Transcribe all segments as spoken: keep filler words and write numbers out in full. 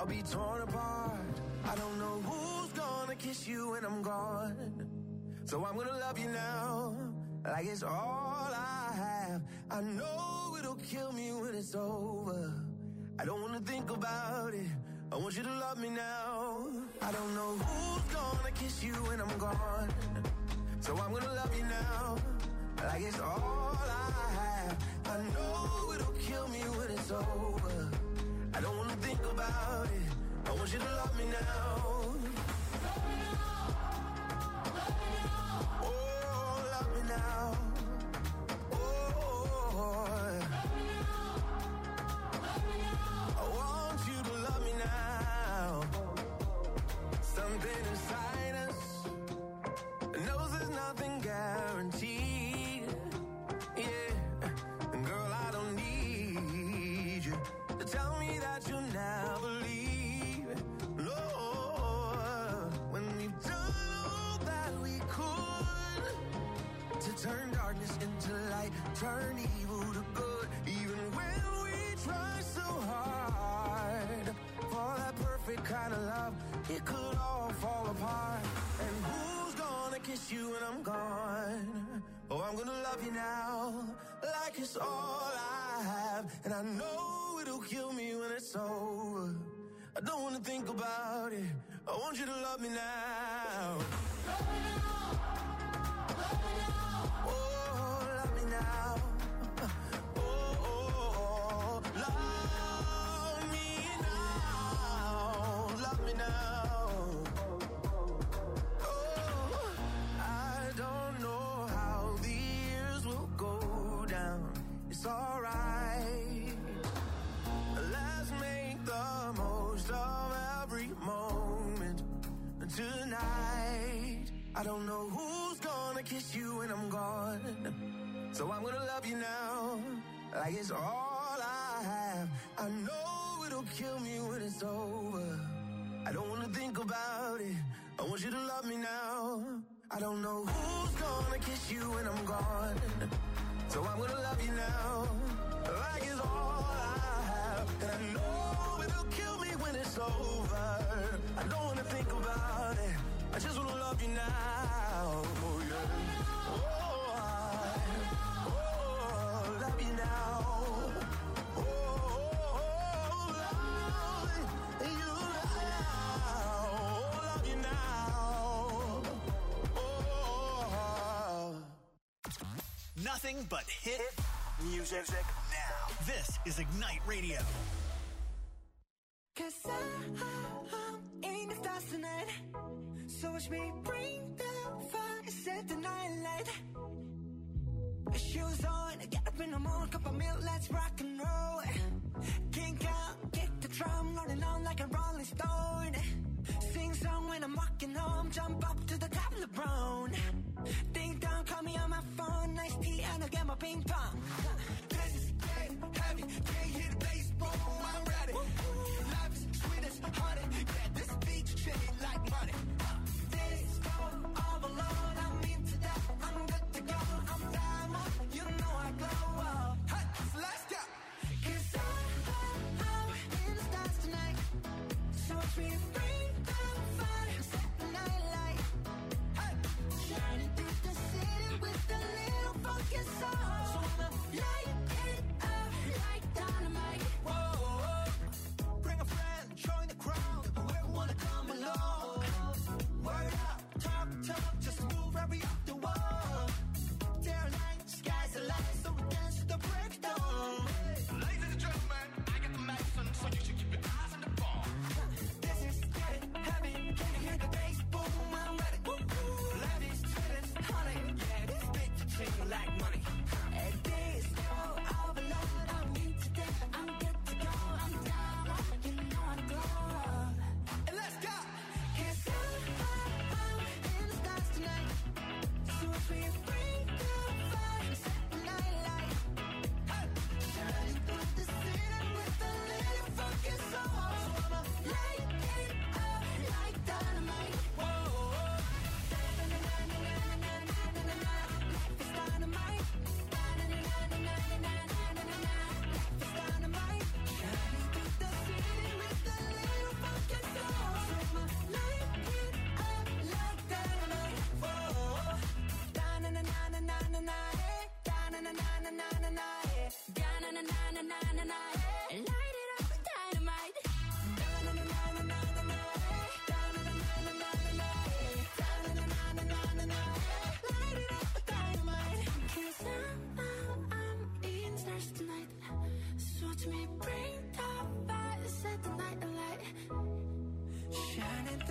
I'll be torn apart. I don't know who's gonna kiss you when I'm gone. So I'm gonna love you now, like it's all I have. I know it'll kill me when it's over. I don't wanna think about it. I want you to love me now. I don't know who's gonna kiss you when I'm gone. So I'm gonna love you now, like it's all I have. I know it'll kill me when it's over. I don't wanna think about it. I want you to love me now. Oh, love me now. Oh, I want you to love me now. Something inside us knows there's nothing guaranteed. Yeah, girl, I don't need you to tell me that you'll never leave. No, when we've done all that we could to turn darkness into light, turn evil to good, even when we try so hard for that perfect kind of love, it could all fall apart. And who's gonna kiss you when I'm gone? Oh, I'm gonna love you now, like it's all I have. And I know it'll kill me when it's over. I don't wanna think about it. I want you to love me now. Love me now. Love me now. Oh, love me now. Oh, oh, oh, love me now. Love me now. Oh, I don't know how the years will go down. It's alright. Let's make the most of every moment tonight. I don't know who's gonna kiss you when I'm gone. So I'm gonna love you now, like it's all I have. I know it'll kill me when it's over. I don't wanna think about it. I want you to love me now. I don't know who's gonna kiss you when I'm gone. So I'm gonna love you now, like it's all I have. And I know it'll kill me when it's over. I don't wanna think about it. I just wanna love you now. Oh, yeah. Oh, I, oh, love you now. Oh, oh, oh, love you now. Oh, love you now. Oh. Nothing but hit music now. This is Ignite Radio. Cause I, I'm in the stars tonight. So watch me bring the fire and set the night light. Shoes on, get up in the morning, cup of milk, let's rock and roll. Kink out, kick the drum, rolling on like a rolling stone. Sing song when I'm walking home, jump up to the top of the brown. Ding dong, call me on my phone, nice tea and I'll get my ping pong. This is dead heavy, can't hear the bass, boom, I'm ready. Life is sweet as honey, yeah, this beach chain like money. Days go all alone, I'm into that, I'm good to go, I'm diamond, you know I glow up. Hey, so let's go. Cause I, I, I'm in the stars tonight, so watch me bring the fire, set the night light. Hey, shining through the city with a little funky soul. So when the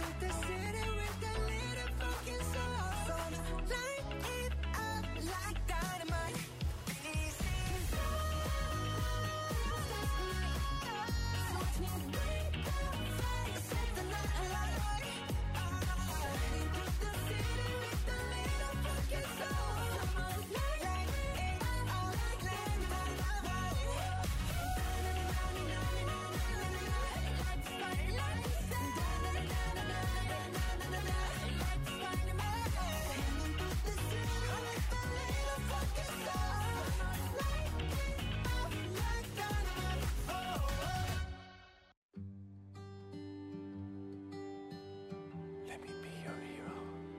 into the city with a little fucking soul. So light it up like dynamite. This is so watch me break the fire, set the night alight. Into the city with a little fucking soul. Light it up like dynamite. Let me be your hero.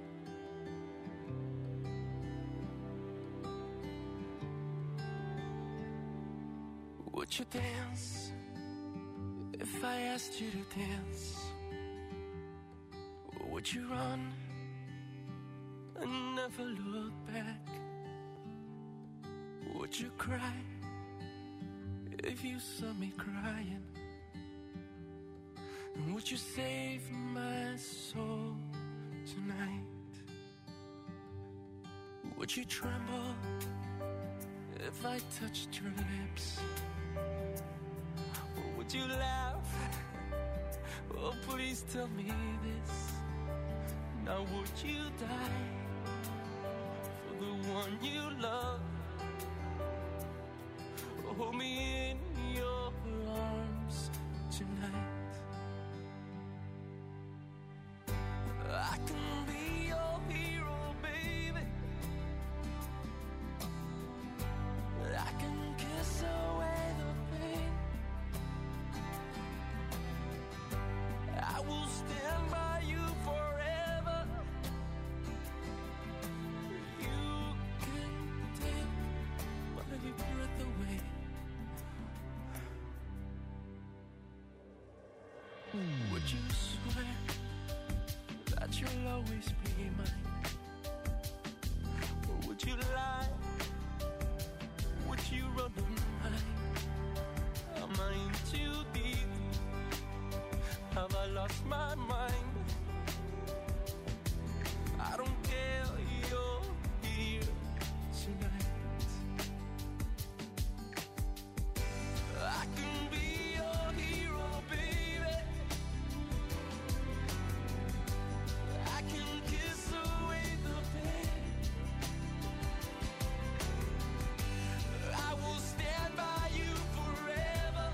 Would you dance if I asked you to dance? Or would you run and never look back? Would you cry if you saw me crying? And would you save my soul tonight? Would you tremble if I touched your lips? Or would you laugh? Oh, please tell me this. Now would you die for the one you love? Hold me in your arms tonight. I can be your hero, baby. I can kiss away the pain. I will stand by you forever. You can take my breath away. Would you swear that you'll always be mine? Or would you lie? Would you run a mine? Am I in too deep? Have I lost my mind? I don't care, you're here tonight. I can be your hero, baby. I can kiss away the pain. I will stand by you forever.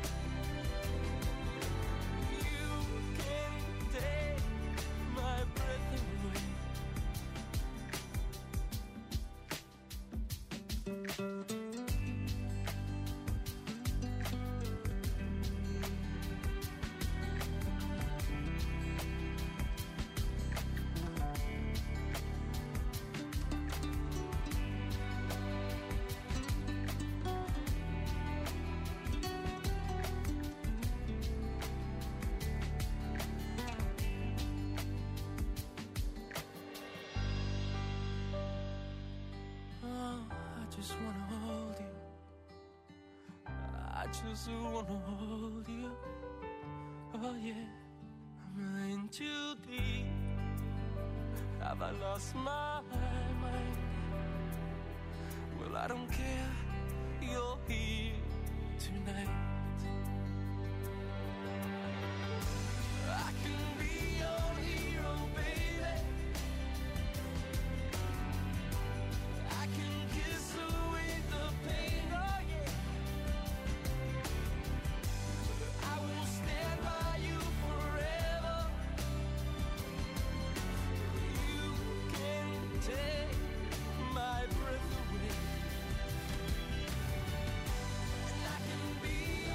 You can take my breath away. Oh, I just wanna hold you. I just wanna hold you. Oh yeah, I'm in too deep. Have I lost my mind? Well, I don't care. You're here tonight. I can be your hero, baby. I can kiss away the pain, oh yeah. I will stand by you forever. You can take my breath away. And I can be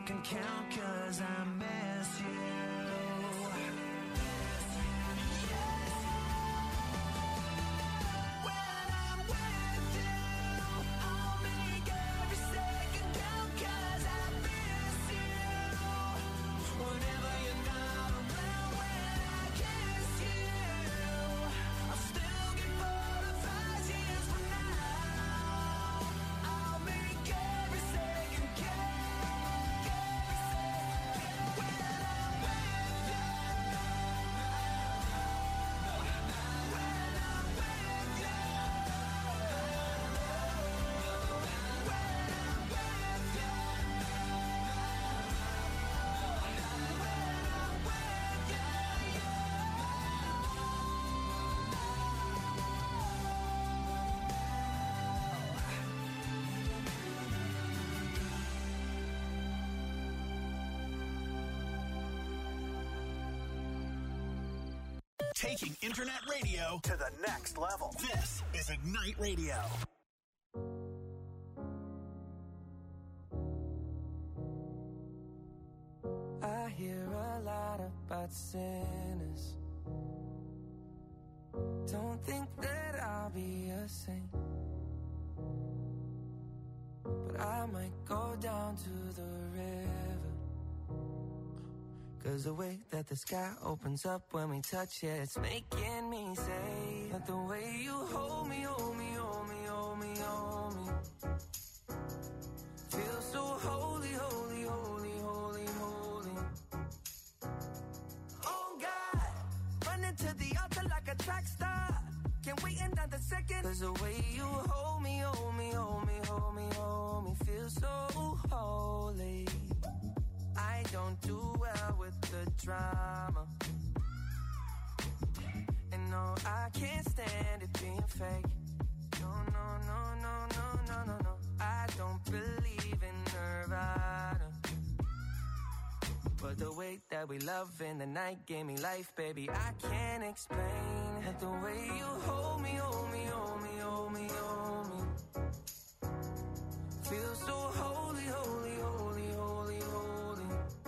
second count, cause I miss you. Taking internet radio to the next level. This is Ignite Radio. I hear a lot about sinners. Don't think that I'll be a saint, but I might go down to the river. Cause the way that the sky opens up when we touch it, it's making me say that the way you hold me, hold me, hold me, hold me, hold me, feels so holy, holy, holy, holy, holy. Oh God, running to the altar like a track star. Can't wait another second. Cause the way you hold me, hold me, hold me, hold me, hold me, feels so holy. I don't do well with the drama, and no, I can't stand it being fake. No, no, no, no, no, no, no, no. I don't believe in Nirvana, but the way that we love in the night gave me life, baby. I can't explain that the way you hold me, hold me, hold me, hold me, hold me, feels so holy, holy, holy, holy, holy.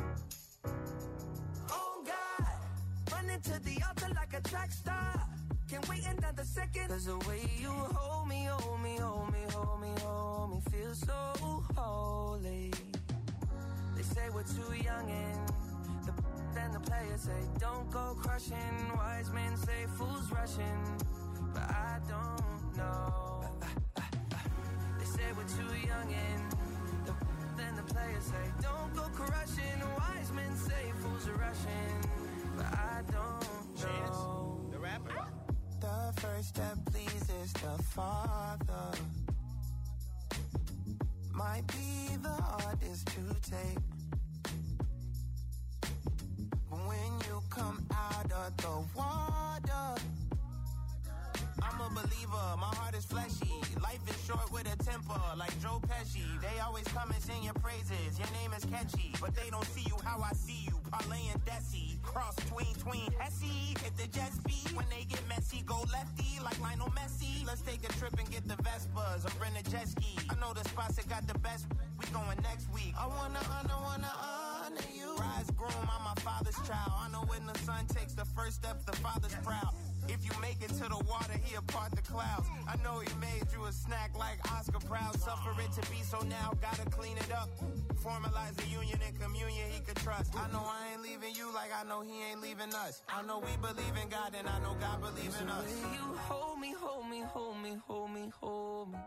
To the altar like a track star. Can't wait another second. Cause the way you hold me, hold me, hold me, hold me, hold me, feels so holy. They say we're too young and the then the players say don't go crushing. Wise men say fools rushing, but I don't know. They say we're too young and the then the players say don't go crushing. Wise men say fools are rushing, but I don't know. The rapper. The first step pleases the Father. Might be the hardest to take, but when you come out of the water, I'm a believer, my heart is fleshy. Life is short with a temper, like Joe Pesci. They always come and sing your praises, your name is catchy, but they don't see you how I see you. Parlay and Desi, cross tween, tween, Hesse. Hit the jet speed, when they get messy, go lefty, like Lionel Messi. Let's take a trip and get the Vespas, or rent a jet ski. I know the spots that got the best, we going next week. I wanna honor, wanna honor you. Rise groom, I'm my father's child. I know when the son takes the first step, the father's proud. If you make it to the water, he'll part the clouds. I know he made you a snack like Oscar Proud. Suffer it to be, so now gotta clean it up. Formalize the union and communion he could trust. I know I ain't leaving you like I know he ain't leaving us. I know we believe in God and I know God believes in us. You hold me, hold me, hold me, hold me, hold me.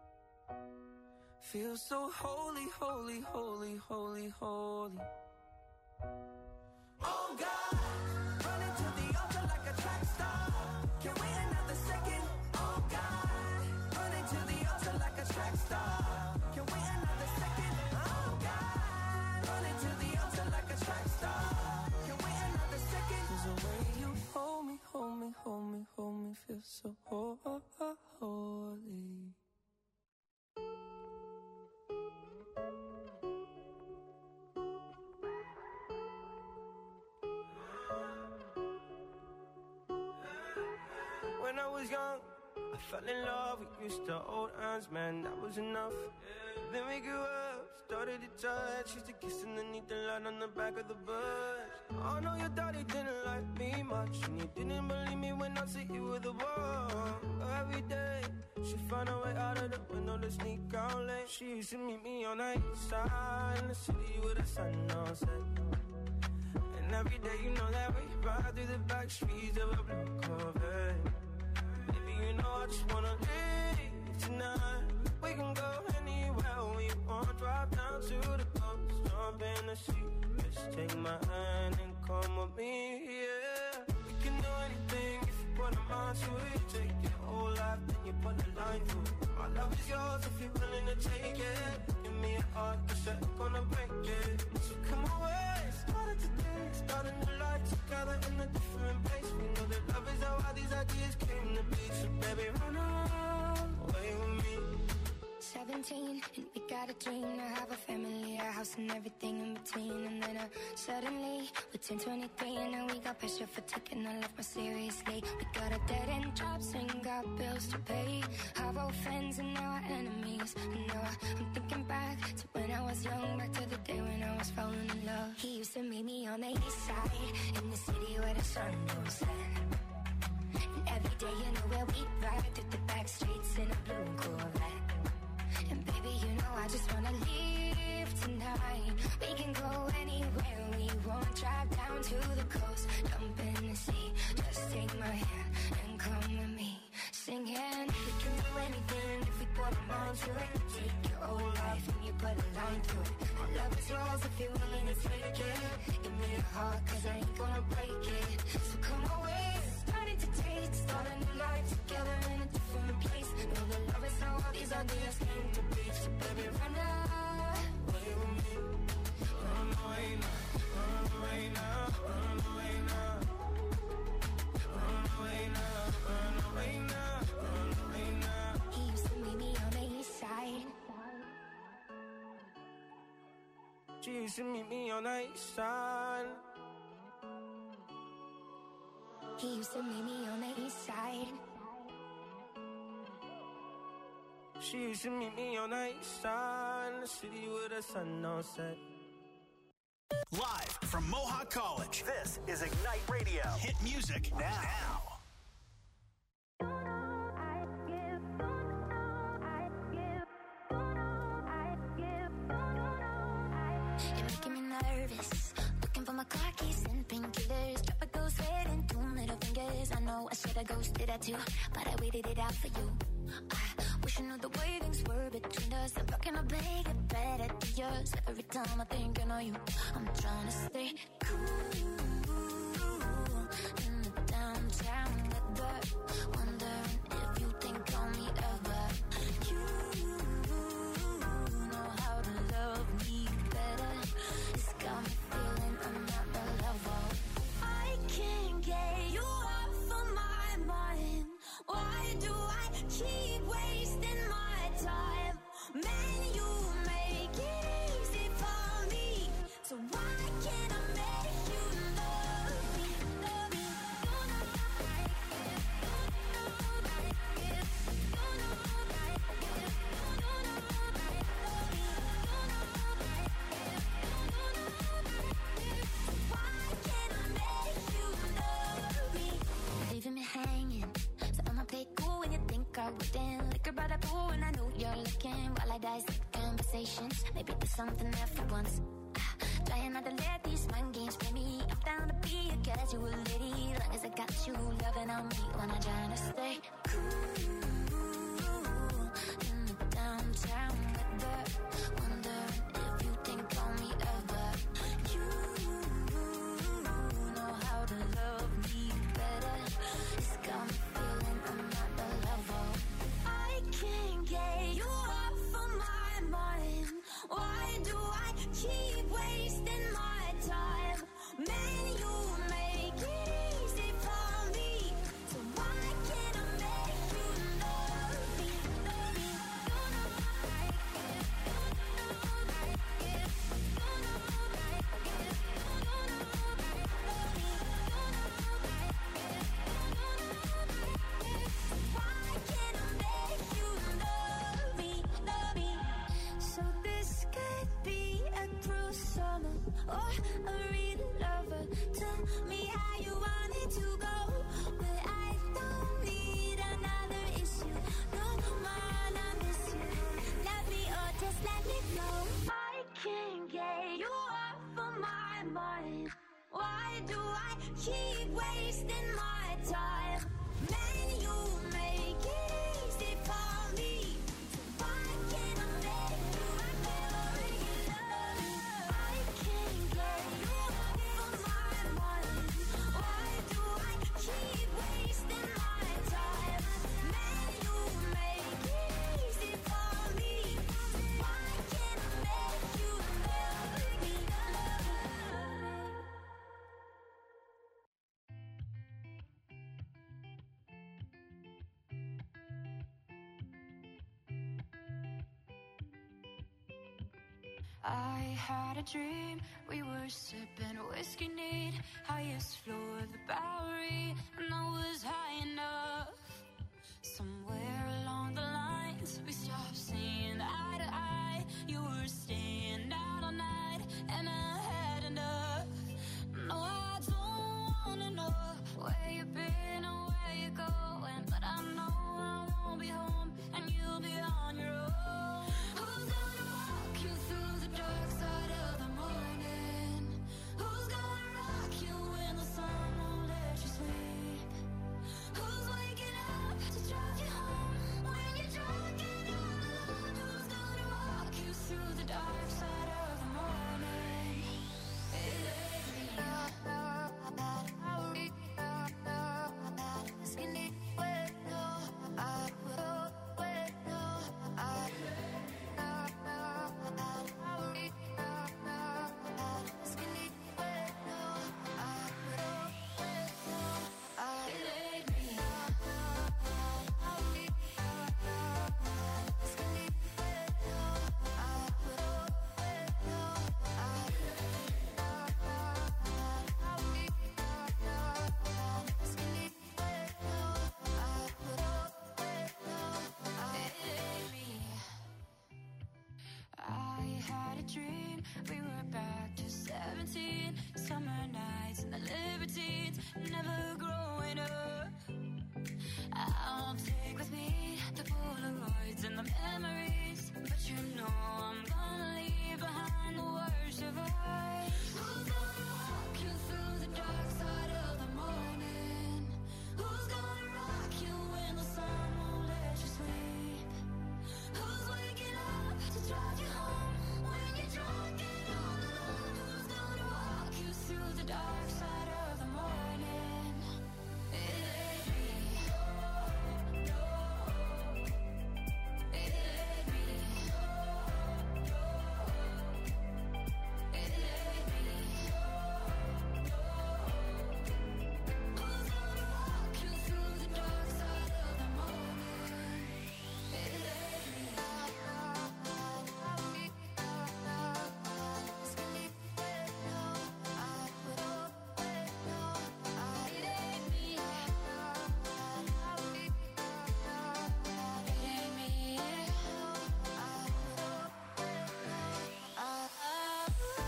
Feel so holy, holy, holy, holy, holy. Oh God, running to the altar like a track star. Can't wait another second. Oh God, running to the altar like a track star. Can't wait another second. Oh God, running to the altar like a track star. Can't wait another second. 'Cause the way you hold me, hold me, hold me, hold me, feel so holy. When I was young, I fell in love. We used to hold hands, man, that was enough. Then we grew up, started to touch. Used to kiss underneath the light on the back of the bus. I know your daddy didn't like me much, and you didn't believe me when I said you were the one. Every day, she found a way out of the window to sneak out late. She used to meet me on the east side in the city with the sun on set. And every day, you know that we ride through the back streets of a blue Corvette. Baby, you know I just wanna leave tonight. We can go anywhere we want. Drive down to the coast, jump in the sea. Just take my hand and come with me, yeah. We can do anything if you put a mind to it. Take your whole life, then you put a line through it. My love is yours if you're willing to take it. Give me a heart, cause I'm gonna break it. So come away, started today, starting to life together in a different place. We know that love is how all these ideas came to be. So baby, run away with me. Seventeen, and we got a dream to have a family, a house and everything in between. And then uh, suddenly, we're ten, twenty-three, and now we got pressure for taking our life more seriously. We got a dead end jobs and got bills to pay. Our old friends and now our enemies. And now I'm thinking back to when I was young, back to the day when I was falling in love. He used to meet me on the east side, in the city where the sun don't set. And every day, you know where we ride through the back streets in a blue Corvette. And baby, you know I just wanna leave tonight. We can go anywhere we want. Drive down to the coast, jump in the sea. Just take my hand and come with me. Singing, we can do anything if we put our mind to it. Take your whole life and you put a line through it. My love is yours if you're willing to take it. Give me a heart, cause I ain't gonna break it. So come away, starting to taste, start a new life together in a different place. Know that love is how all these ideas came to be. So baby, run away with me. Run away now, run away now, run away now. Run away now, run away now, run away now. He used to meet me on the east side. She used to meet me on the east side. He used to meet me on the east side. She used to meet me on the east side in the city with the sun don't set. Live from Mohawk College, this is Ignite Radio. Hit music now. You're making me nervous. Looking for my car keys and painkillers. Drop a ghost head and two middle fingers. I know I should have ghosted that too, but I waited it out for you. I wish I knew the way things were between us. I'm talking to make it better to yours. Every time I think I know you, I'm trying to stay cool in the downtown weather. Wondering if you think on me ever. You know how to love me better. It's got me feeling another level. I can't get you off of my mind. Why do I keep wasting my time? Man, you make it easy for me. So why can't I make you love me? Love me. You know I get. You know I get. You know I get. You know I love me. You know I get. You know I get. Why can't I make you love me? Leaving me hanging. So I'ma play cool when you think I wouldn't. Liquor by the pool and I know you're looking. While I dissect conversations, maybe there's something there for once. Ah, trying not to let these mind games play me. I'm down to be a casual lady, long as I got you loving on me. When I'm trying to stay cool in the downtown weather. Wondering if you think on me ever. You know how to love me better. It's got me feeling another level. I can't get you off of my mind. Why do I keep wasting my time? Man, you make it easy for me. So why can't I make you love me? Love me. You know I why do I keep wasting my time? Man, you make it easy for me. Why can't I make you never love me? I can't get you from my mind. Why do I keep wasting my time? Man, you make it easy for me. Why can't I make you never love me? I had a dream, we were sipping whiskey neat, highest floor of the Bowery, and I was high enough. Somewhere along the lines, we stopped seeing eye to eye. You were staying out all night, and I had enough. No, I don't wanna know where you've been or where you're going, but I know I won't be home, and you'll be on your own. Who's gonna walk you through the dark side of the morning? Who's gonna rock you when the sun won't let you sleep? Who's waking up to drive you home when you're drunk and all alone? Who's gonna walk you through the dark side of the morning? It ain't me. Skinny, wait, no, I will, wait, no, I Skinny, wait, no, I will, wait, no, I It ain't me. Skinny, wait, no, I will, wait, no, I Skinny, wait, no, I will, wait, no, I It ain't me. I had a dream, we were back to seventeen. Summer nights and the libertines, never growing up. I'll take with me the Polaroids and the memories, but you know I'm gonna leave behind the worst of us. Who's gonna walk you through the dark side of the morning? Who's gonna rock you when the sun won't let you sleep? Who's waking up to drive you home when you're drunk and all alone? Who's gonna walk you through the dark side of the morning? It ain't me. It ain't me. It ain't me. Who's gonna walk you through the dark side of the morning? It ain't me. Skinny, wait, no, I will, wait, no, I It ain't me. It ain't me. I will, wait, no, I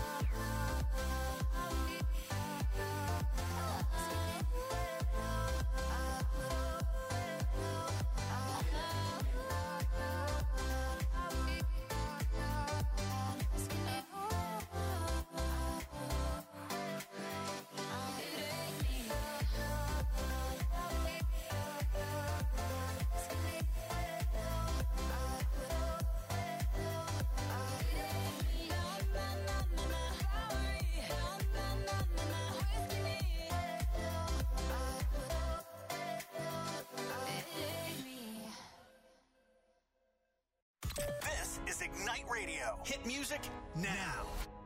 This is Ignite Radio. Hit music now.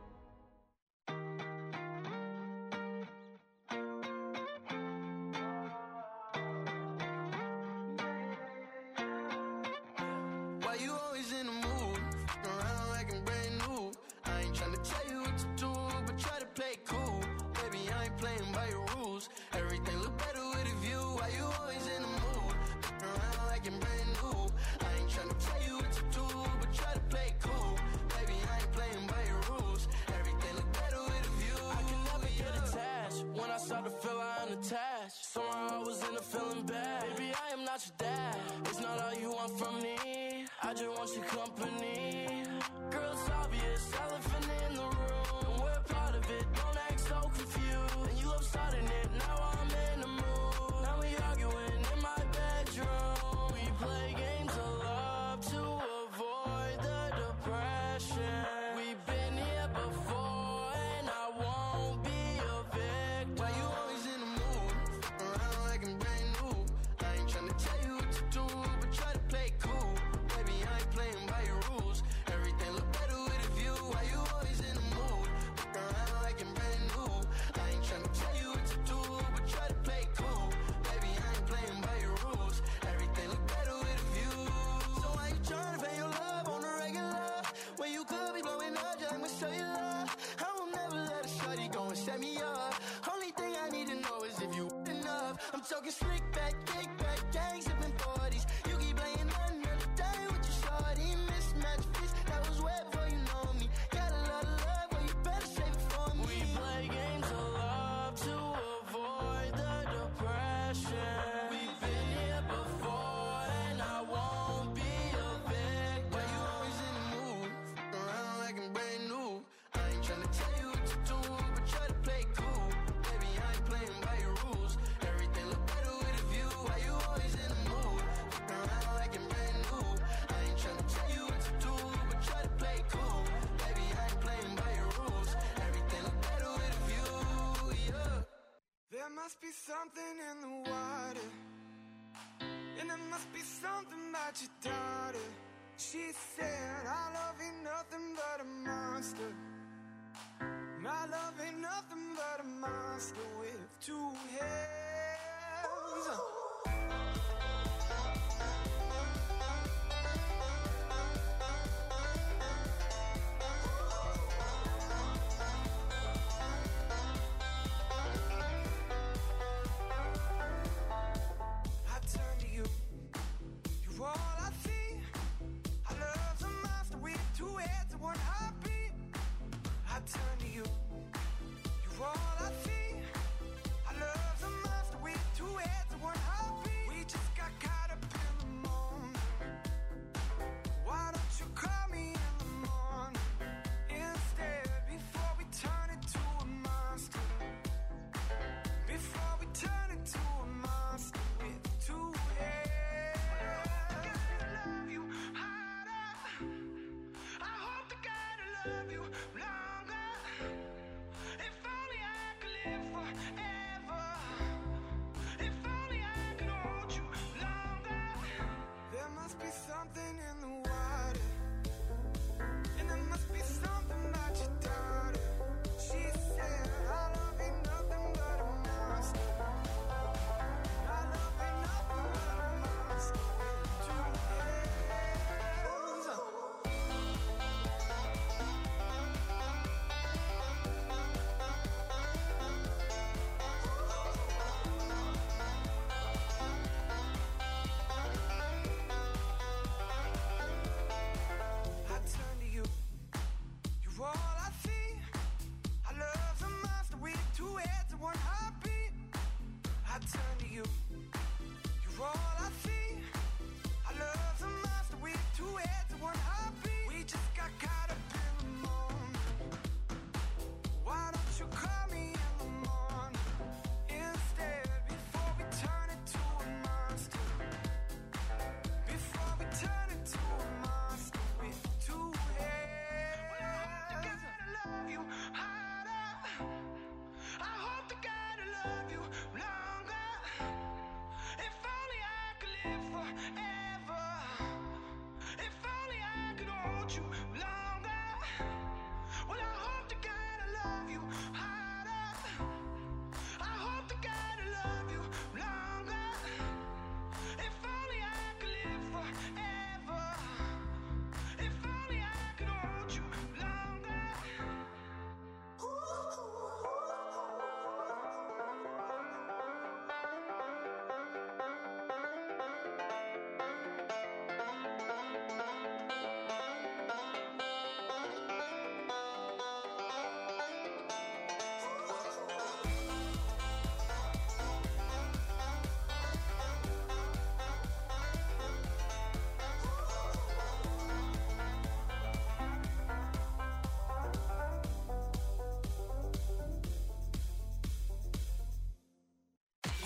Why you always in the mood? Around like I'm brand new. I ain't tryna tell you what to do, but try to play cool. Baby, I ain't playing by your rules. Everything look better with a view. Why you always in the mood? Around like I'm brand new. I ain't tryna tell you what to do, but try to play cool. Baby, I ain't playing by your rules. Everything look better with a view. I can never get attached. When I start to feel I'm attached, somehow I was in a feeling bad. Baby, I am not your dad. It's not all you want from me. I just want your company. Girl, it's obvious, elephant in the room. And we're part of it, don't act so confused. And you love starting it, now I'm in the mood. Now we arguing in my bedroom. We play games of love to avoid the depression. We've been here before and I won't be a victim. Why you always in the mood? Around like I'm brand new. I ain't tryna tell you what to do, but try to play cool. Baby, I ain't playing by your rules. Everything look better with a view. Why you always in the mood? Around like I'm brand new. I ain't tryna tell you what to do, but try to play cool. Baby, I ain't playing by your rules. Everything look better with a view. So why you tryna pay your love on the regular? When you could be blowing up just with cellular. I will never let a shawty go and set me up. Only thing I need to know is if you enough. I'm talking slick back, kick back, gang sipping forties. You keep playing another day with your shawty. Mismatch fist, that was way before you know me. Got a lot of love, well you better save it for me. We play games of love to avoid the depression. We've been here before and I won't be a victim. Why you always in the mood? Around like I'm brand new. I ain't tryna tell you what to do, but try to play cool. Baby, I ain't playing by your rules. Everything look better with a view. Why you always in the mood? Around like I'm brand new. I ain't tryna tell you what to do, but try to play cool. Baby, I ain't playing by your rules. Everything look better with a view, yeah. There must be something in the water, and there must be something about your daughter. She said, our love ain't nothing but a monster. My love ain't nothing but a monster with two heads. I turn to you, you're all I see. Our love's a monster with two heads and one heartbeat. I turn to you, you're all I see. Our love's a monster with two heads and one heartbeat.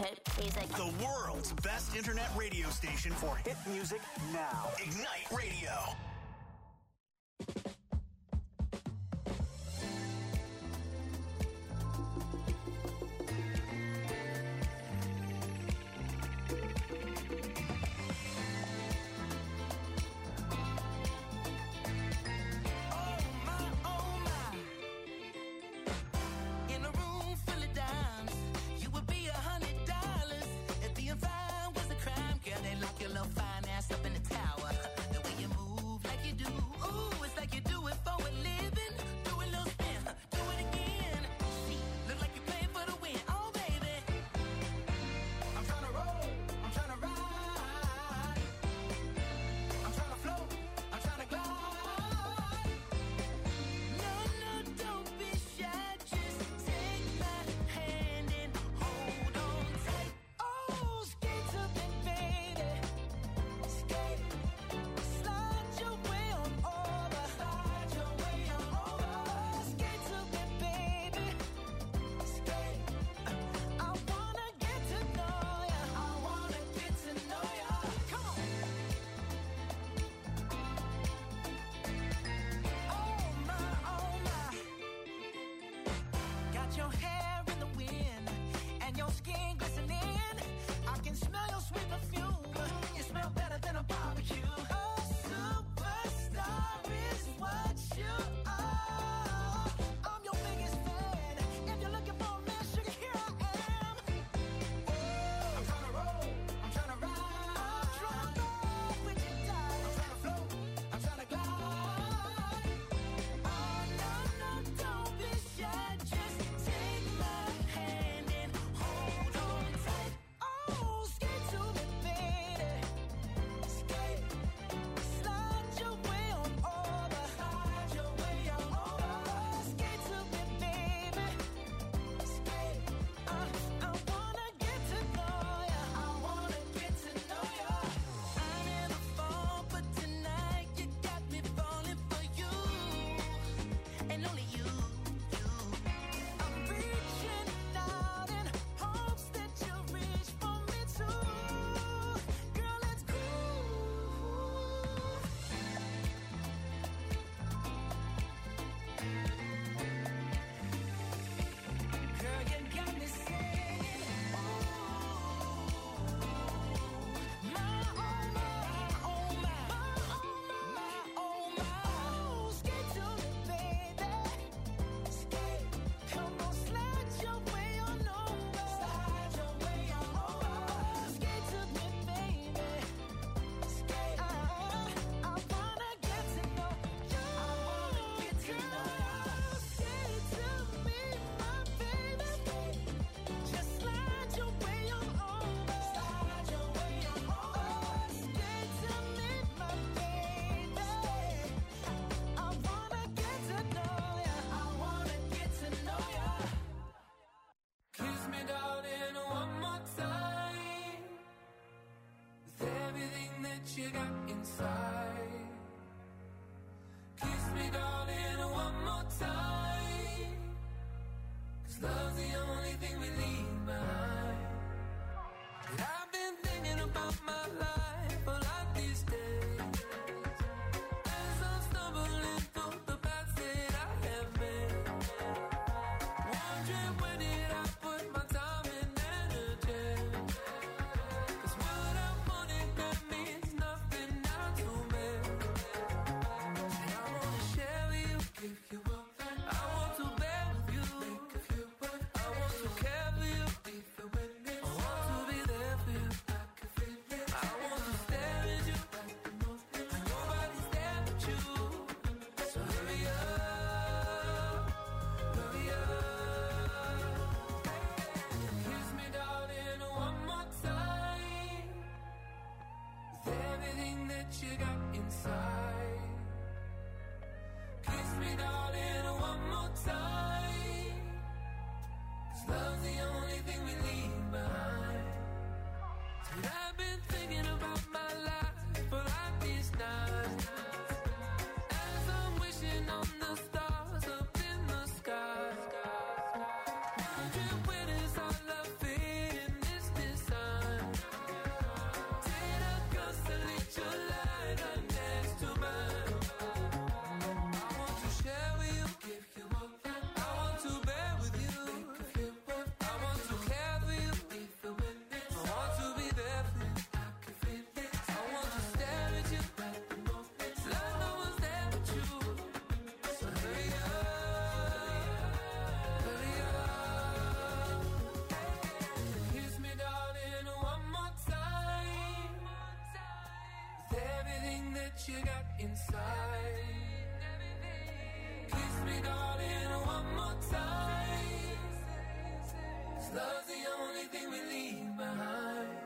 hit music. The world's best internet radio station for hit music now. Ignite Radio. Fine ass up in the tower. The way you move like what you got inside. Kiss me, darling, one more time. 'Cause love's the only thing we leave behind.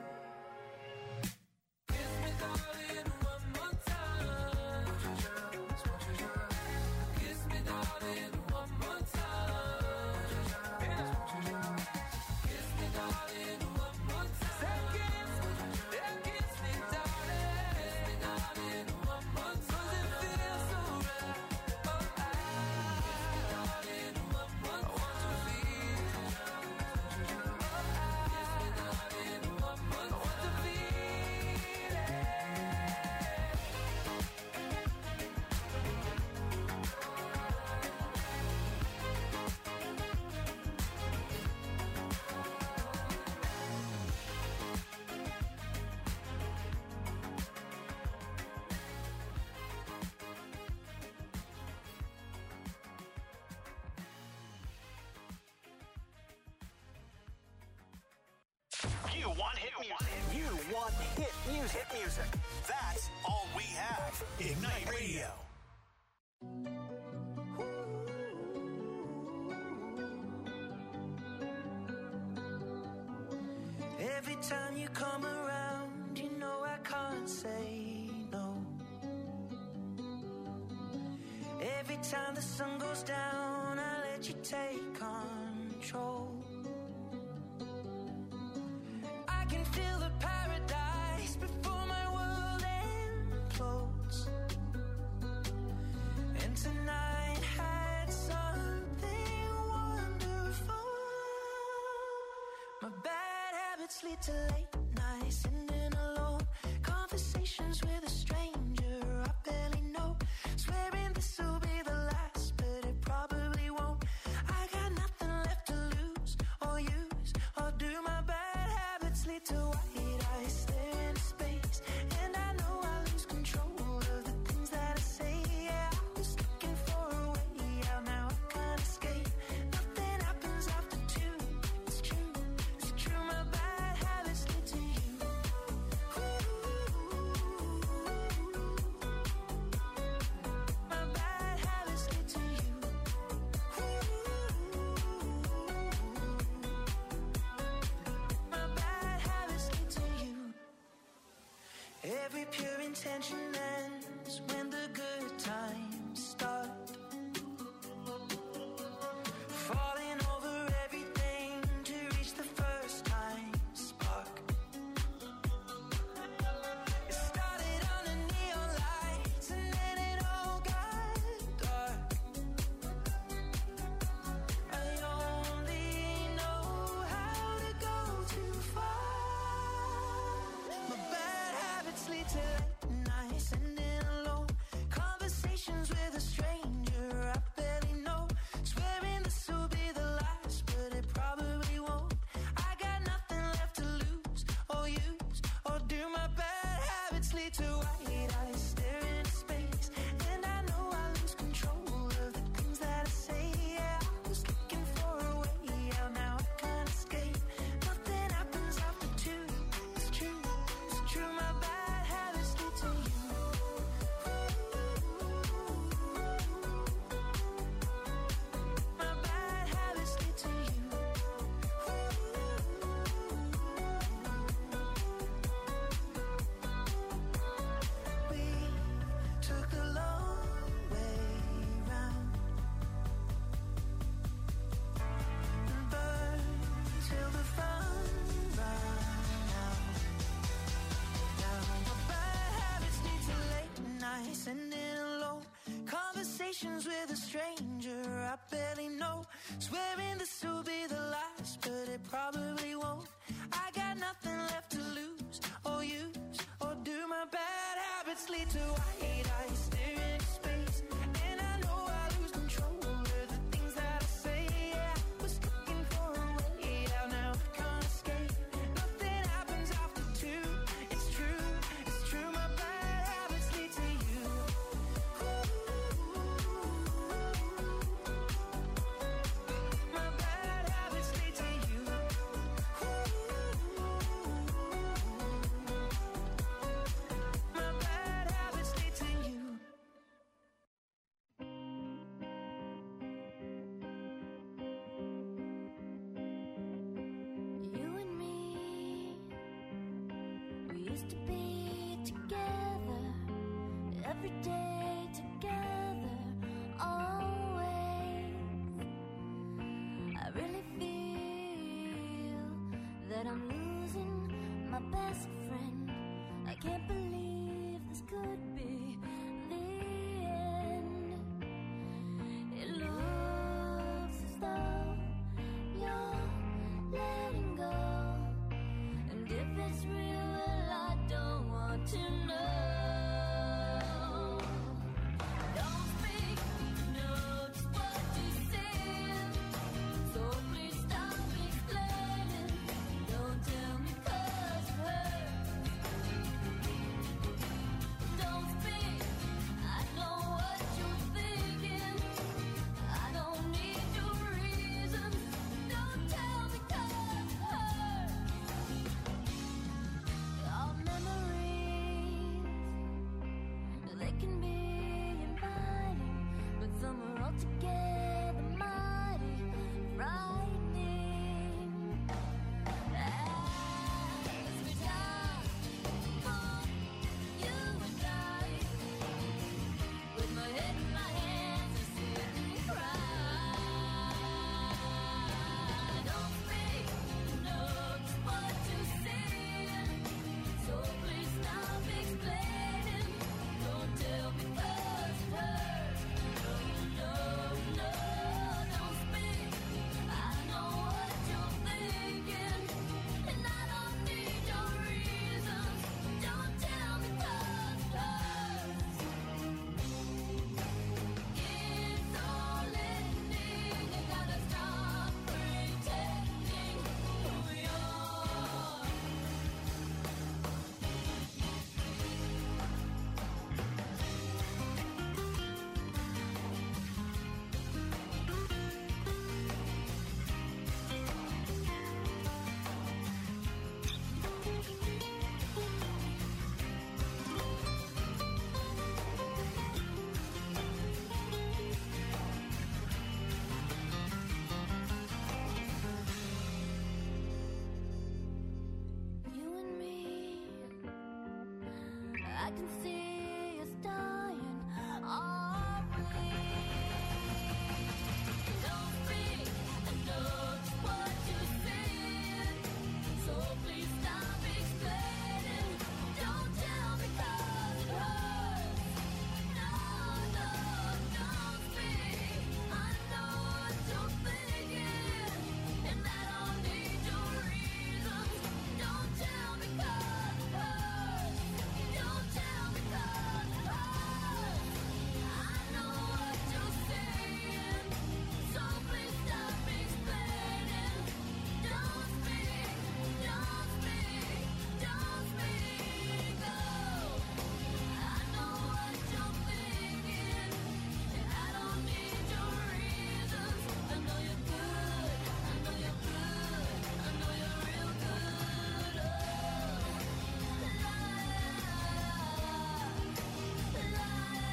Kiss me, darling, one more time. Won't you just, won't you just kiss me, darling, one more time. Won't you just, won't you just kiss me, darling, one more time. Say kiss, yeah, kiss me, darling. Kiss me, darling, one more time. 'Cause it feels so right. Oh, I kiss me, darling, one more time. I want to feel. Oh, I kiss me, darling, one more time. I want to feel it. You want hit music. You want hit music. Hit music. That's all we have. Ignite Radio. Every time you come around, you know I can't say no. Every time the sun goes down, I let you take control. I can feel the paradise before my world implodes. And tonight had something wonderful. My bad habits lead to late nights, sitting alone, conversations with a stranger I barely know, swearing this will be the last, but it probably won't. I got nothing left to lose or use, or do my bad habits lead to white eyes stare into space, and I know I lose control of the things that I say. Yeah, I was looking for a way out, now I can't escape. Nothing happens after two. It's true, it's true. My bad habits lead to you. My bad habits lead to you. My bad habits lead to you. Every pure intention ends when the good times start. Falling over everything to reach the first time spark. It started on the neon lights and then it all got dark. I only know how to go too far. My bad habits lead to late nights, sitting alone, conversations with a stranger I barely know, swearing this will be the last, but it probably won't. I got nothing left to lose or use, or do. My bad habits lead to white eyes stare into space, and I know I lose control of the things that I say. Yeah, I was looking for a way out, now I can't escape. Nothing happens after two. It's true, it's true. My bad habits lead to you. My bad habits lead to you. We took the long way round and burned till the fun ran out. Now my bad habits lead to late nights, sitting alone, conversations with a stranger I barely know, swearing this will be the last, but it probably won't. I got nothing left to lose or use, or do. My bad habits lead to white eyes stare into space, and I know I lose control of the things that I say. Yeah, I was looking for a way out, now I can't escape. Nothing happens after two. It's true, it's true. My bad habits lead to you. My bad habits lead to you. My bad habits lead to you. used to be together, every day together, always. I really feel that I'm losing my best friend. I can't believe this could be the end. It looks as though you're letting go, and if it's real, well, I don't want to know. Don't speak, know just what you said, so please stop explaining. Don't tell me 'cause it hurts. Don't speak, I know what you're thinking. I don't need your reasons. Don't tell me 'cause it hurts. Our memories, they can be inviting, but some are altogether mighty frightening. As we die for you and I, with my head in my hands, I sit and cry. Don't speak, know just what you said, so please stop explaining. Don't tell me 'cause it hurts. No, no, no, don't speak. I know what you're thinking, and I don't need your reasons. Don't tell me 'cause it hurts. It's all ending. You gotta stop pretending who you are. You and me, I can see us dying, are we? Don't speak, I know just what you said, so please stop explaining. Don't tell me 'cause it hurts. No, no, don't speak. I know what you're thinking, and I don't need your reasons. Don't tell me 'cause it hurts. Don't tell me 'cause it hurts. I know what you're saying, so please stop explaining. Don't speak, don't speak, don't speak. Oh, I know what you're thinking, and I don't need your reasons. I know you're good, I know you're good, I know you're real good. Oh, la la la la.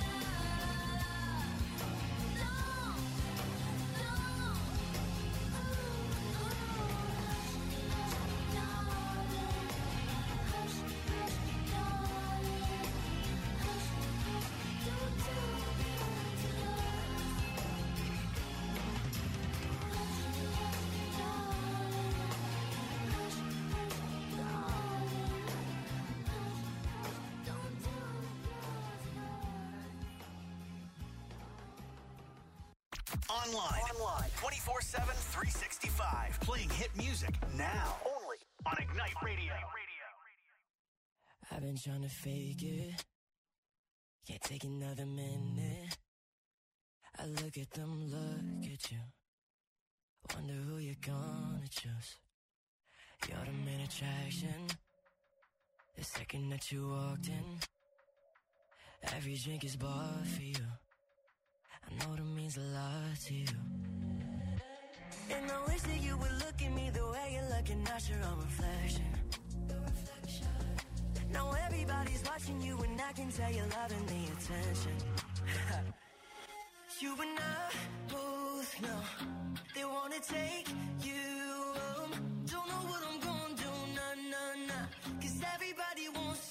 Online. Online. twenty-four seven, three sixty-five. Playing hit music now. Only on Ignite Radio. I've been trying to fake it. Can't take another minute. I look at them, look at you. Wonder who you're gonna choose. You're the main attraction. The second that you walked in, every drink is bought for you. I know that means a lot to you. And I wish that you would look at me the way you're looking at your own reflection. Now everybody's watching you and I can tell you're loving the attention. You and I both know they wanna take you home. Don't know what I'm gonna do, nah, nah, nah. Cause everybody wants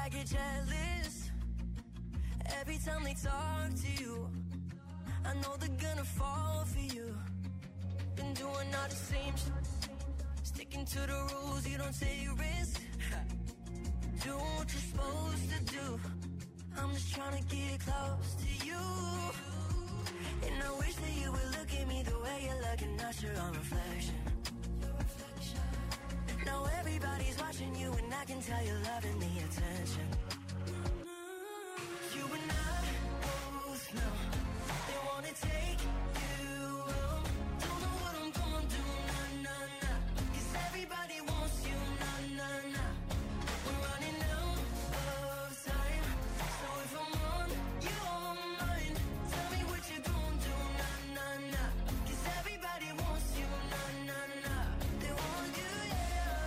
I get jealous every time they talk to you. I know they're gonna fall for you. Been doing all the same shit, sticking to the rules, you don't take risks. Doing what you're supposed to do. I'm just trying to get close to you. And I wish that you would look at me the way you're looking at your own reflection. Now everybody's watching you and I can tell you're loving the attention. You and I both know they wanna take you home. Don't know what I'm gonna do, nah, nah, nah. Cause everybody wants you, nah, nah, nah. We're running out of time. So if I'm on your mind, tell me what you're gonna do, nah, nah, nah. Cause everybody wants you, nah, nah, nah. They want you, yeah.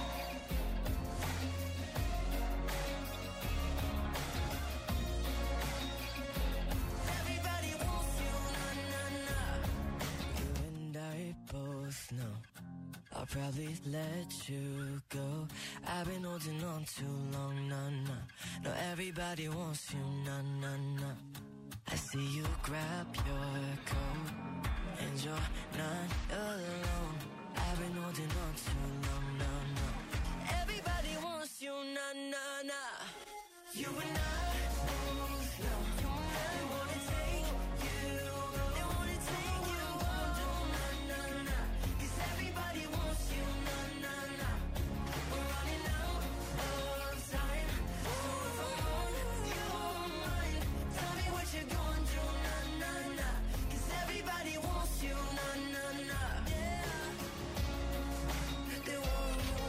Everybody wants you, nah, nah, nah. You and I both know I'll probably let you go. I've been holding on too long, nah, nah. No, everybody wants you, nah, nah, nah. I see you grab your coat and you're not alone. I've been holding on too long, nah, nah. Everybody wants you, nah, nah, nah. You and I both know they wanna take you, they wanna take you home, nah, nah, nah. Cause everybody wants you, nah, nah, nah. We're running out of time. So if I'm on your mind, tell me what you're gonna do, nah, nah, nah. Cause everybody wants you, nah, nah, nah. Yeah. They want you.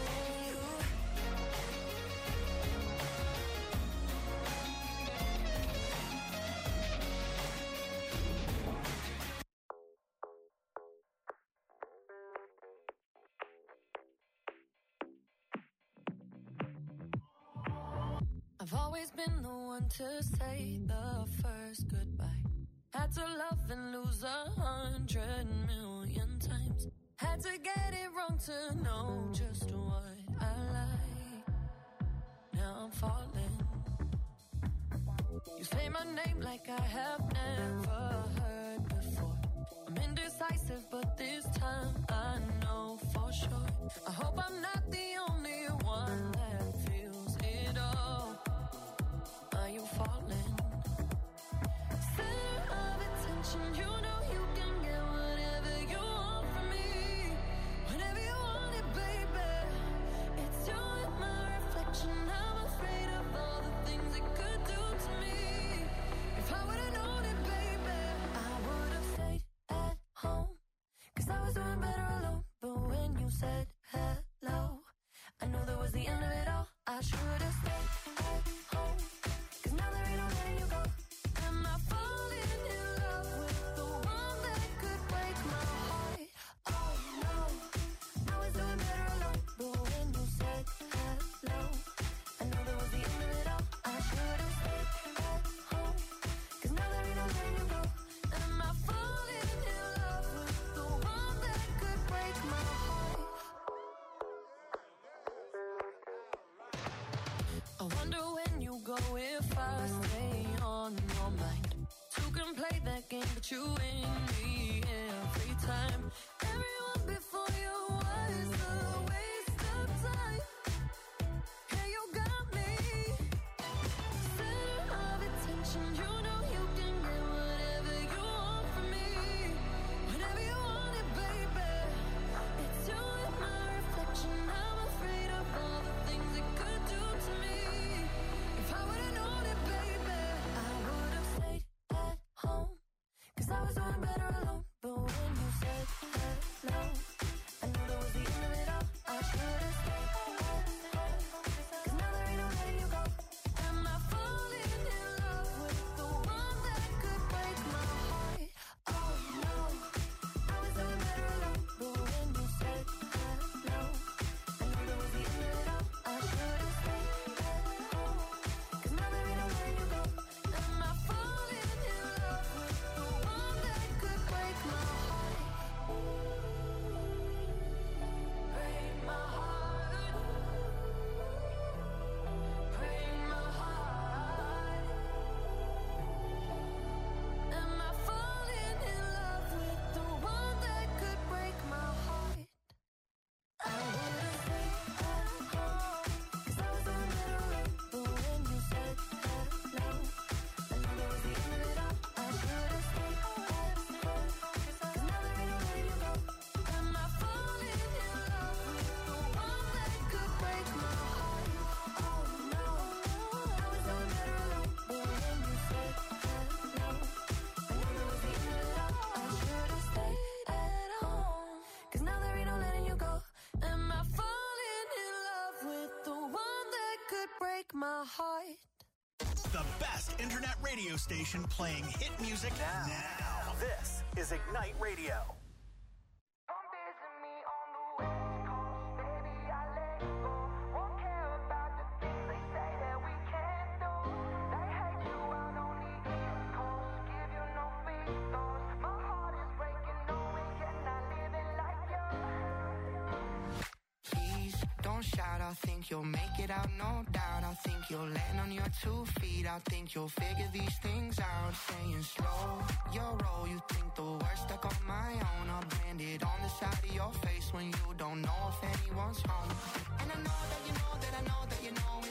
I've always been the one to say the first goodbye. Had to love and lose a hundred million times. Had to get it wrong to know just what I like. Now I'm falling. You say my name like I have never heard before. I'm indecisive, but this time I know for sure. I hope I'm not the only one that feels it all. Are you falling? Center of attention, you know you can get whatever you want from me. Whenever you want it, baby. It's you and my reflection. I'm afraid of all the things it could do to me. If I would've known it, baby, I would've stayed at home. Cause I was doing better alone. But when you said hello, I knew that was the end of it all. I should've stayed at home. Cause now there ain't no letting you go. Am I falling in love with the one that could break my heart? Oh no, I was doing better alone. But when you said hello, I knew that was the end of it all. I should've stayed at home. Cause now there ain't no letting you go. Am I falling in love with the one that could break my heart? I wonder when you go if I stay on your mind. Two can play that game, but you win me every time. Everyone before you was a waste of time. Yeah, you got me. Center of attention, you know you can get whatever you want from me. Whenever you want it, baby. It's you and my reflection. I'm afraid of all the things it could do to me. If I would've known it, baby, I would've stayed at home. Cause I was doing better alone. But when you said hello, my heart. The best internet radio station playing hit music now. now. This is Ignite Radio. Don't shout, I think you'll make it out, no doubt. I think you'll land on your two feet. I think you'll figure these things out. Saying slow, your roll. You think the worst stuck on my own. I'll brand it on the side of your face when you don't know if anyone's home. And I know that you know that I know that you know